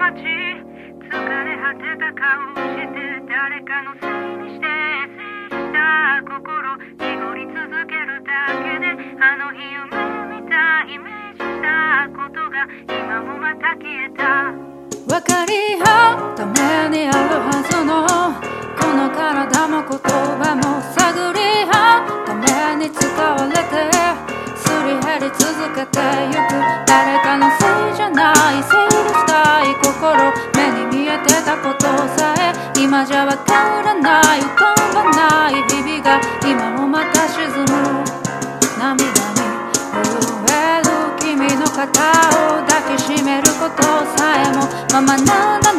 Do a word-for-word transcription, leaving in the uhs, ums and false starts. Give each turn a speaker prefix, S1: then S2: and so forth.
S1: 街、疲れ果てた顔して誰かのせいにして整理した心、濁り続けるだけであの日夢見たイメージしたことが今もまた消えた。
S2: 分かり合うためにあるはずのこの体も言葉も探り合うために使われてすり減り続けてゆく誰かのせいじゃない整理したい心、目に見えてたことさえ今じゃわからない浮かばない日々が今もまた沈む。涙に震える君の肩を抱きしめることさえもままならない